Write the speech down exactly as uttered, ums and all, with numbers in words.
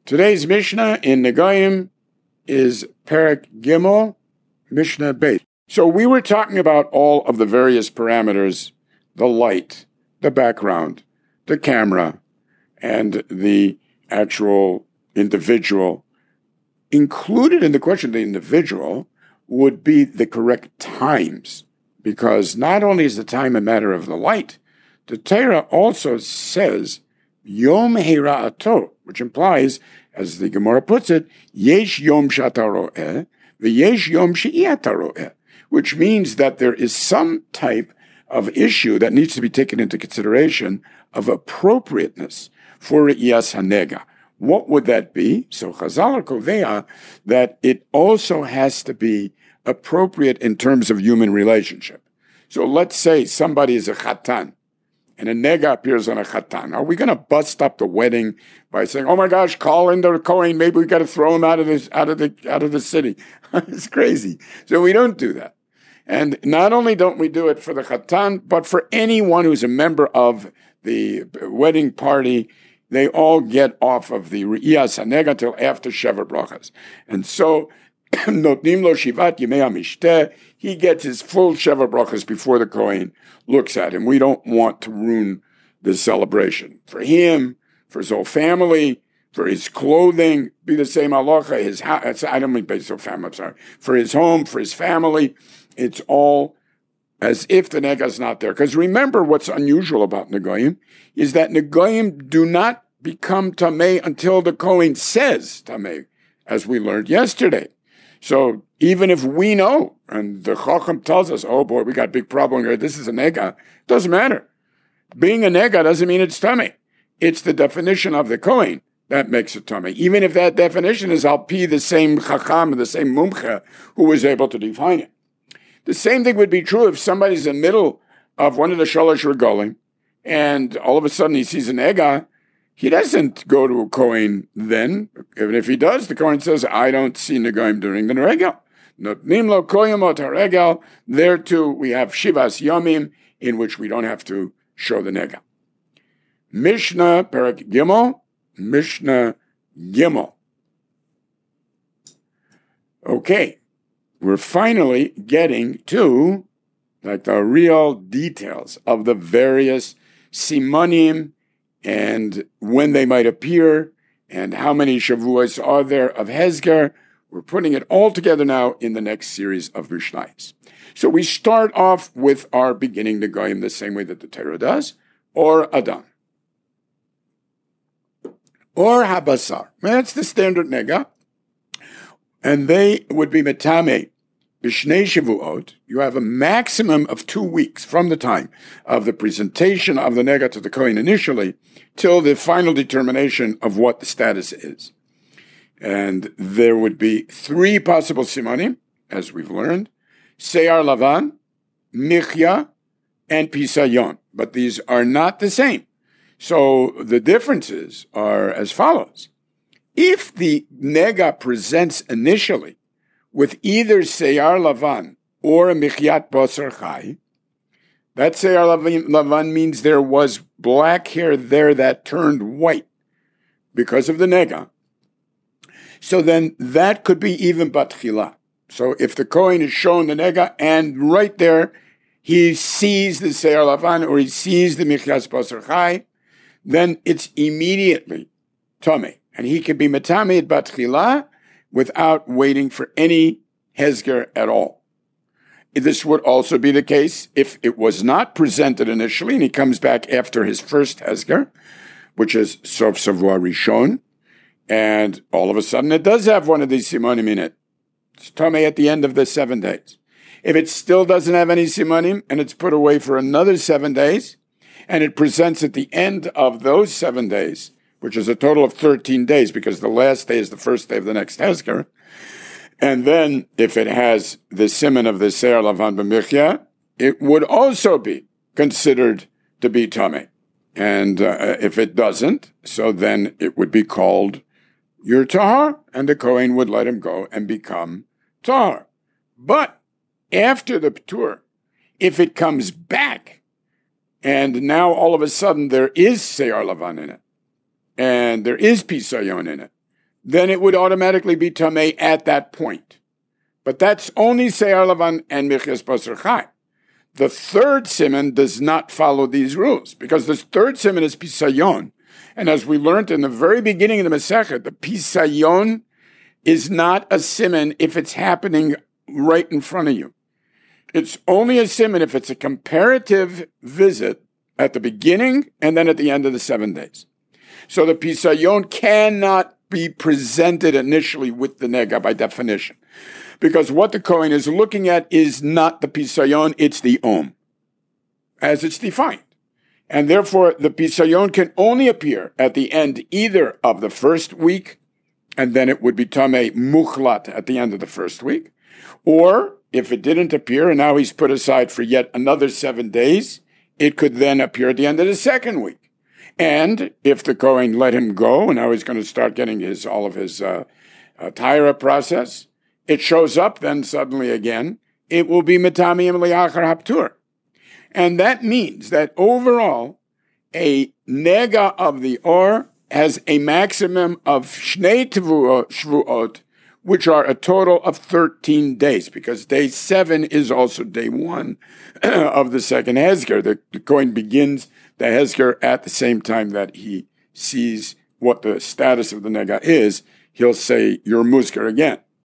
Today's Mishnah in Negoim is Perek Gimel, Mishnah Beit. So we were talking about all of the various parameters, the light, the background, the camera, and the actual individual. Included in the question, the individual, would be the correct times, because not only is the time a matter of the light, the Torah also says Yom Hira'ato, which implies, as the Gemara puts it, Yesh Yom Shata Ro'eh, v'Yesh Yom She'ata Ro'eh, which means that there is some type of issue that needs to be taken into consideration of appropriateness for Re'iyas Hanega. What would that be? So Chazal are kovea that it also has to be appropriate in terms of human relationship. So let's say somebody is a chatan, and a nega appears on a chatan. Are we going to bust up the wedding by saying, "Oh my gosh, call in the Kohen, maybe we got to throw him out of this, out of the, out of the city"? It's crazy. So we don't do that. And not only don't we do it for the chatan, but for anyone who's a member of the wedding party, they all get off of the Re'iyas Hanega till after Sheva Brachas. And so, Notnim lo Shivat Yimei HaMishteh, he gets his full Sheva Brachas before the Kohen looks at him. We don't want to ruin the celebration. For him, for his whole family, for his clothing, be the same halacha, his house, I don't mean his whole family, I'm sorry, for his home, for his family, it's all as if the nega is not there. Because remember, what's unusual about Negoim is that Negoim do not become Tameh until the Kohen says Tameh, as we learned yesterday. So even if we know, and the Chacham tells us, oh boy, we got a big problem here, this is a nega, doesn't matter. Being a nega doesn't mean it's Tameh. It's the definition of the Kohen that makes it Tameh. Even if that definition is al-pi the same Chacham, the same Mumcha, who was able to define it. The same thing would be true if somebody's in the middle of one of the Shalosh Regalim, and all of a sudden he sees an Ega. He doesn't go to a Kohen then. Even if he does, the Kohen says, I don't see Negoim during the Regel. Notnim lo koyamot haregel. There too, we have Shivas Yomim, in which we don't have to show the Nega. Mishnah Perek Gimel, Mishnah Gimel. Okay. We're finally getting to like the real details of the various simanim and when they might appear and how many shavuos are there of Hezger. We're putting it all together now in the next series of Mishnayos. So we start off with our beginning Negoim the same way that the Torah does, or Adam, or Habasar. That's the standard nega. And they would be metame b'shnei shavuot. You have a maximum of two weeks from the time of the presentation of the nega to the Kohen initially till the final determination of what the status is. And there would be three possible simanim, as we've learned: Seyar Lavan, Michya, and Pisayon. But these are not the same. So the differences are as follows. If the nega presents initially with either Seyar Lavan or a Michyat Basar Chai, that Seyar Lavan means there was black hair there that turned white because of the nega. So then that could be even Batchila. So if the Kohen is shown the nega and right there he sees the Seyar Lavan or he sees the Michyat Basar Chai, then it's immediately Tameh. And he can be metamed batchila without waiting for any hezger at all. This would also be the case if it was not presented initially and he comes back after his first hezger, which is Sof Savua Rishon, and all of a sudden it does have one of these simonim in it. It's tameh at the end of the seven days. If it still doesn't have any simonim and it's put away for another seven days, and it presents at the end of those seven days, which is a total of thirteen days, because the last day is the first day of the next Hezker. And then, if it has the siman of the Seyar Lavan b'Michya, it would also be considered to be Tameh. And uh, if it doesn't, so then it would be called Yur Tahar, and the Kohen would let him go and become Tahar. But after the P'tur, if it comes back, and now all of a sudden there is Seyar Lavan in it, and there is Pisayon in it, then it would automatically be tamei at that point. But that's only Se'ar Lavan and Miches Basar Chai. The third siman does not follow these rules, because the third siman is Pisayon. And as we learned in the very beginning of the Masechet, the Pisayon is not a siman if it's happening right in front of you. It's only a siman if it's a comparative visit at the beginning and then at the end of the seven days. So the Pisayon cannot be presented initially with the nega by definition, because what the Kohen is looking at is not the Pisayon, it's the Om, as it's defined. And therefore, the Pisayon can only appear at the end either of the first week, and then it would be Tamei Muchlat at the end of the first week, or if it didn't appear and now he's put aside for yet another seven days, it could then appear at the end of the second week. And if the Kohen let him go, and now he's going to start getting his all of his uh, uh, Taira process, it shows up then suddenly again, it will be Metami Liachar Haptur. And that means that overall, a nega of the or has a maximum of Shnei Shvuot, which are a total of thirteen days, because day seven is also day one of the second Hezger. The, the Kohen begins the Hezger at the same time that he sees what the status of the nega is. He'll say, you're Musker again.